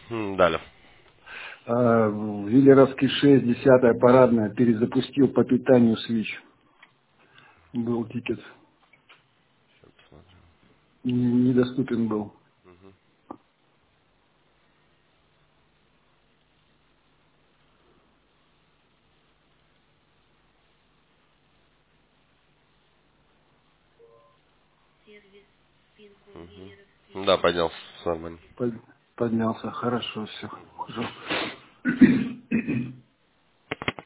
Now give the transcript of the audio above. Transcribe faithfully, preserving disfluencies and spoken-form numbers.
М, Далее. А, в Виллеровский шесть, десятая парадная, перезапустил по питанию свич. Был тикет. Н- Недоступен был. Да, поднялся нормально. Под- Поднялся. Хорошо, все.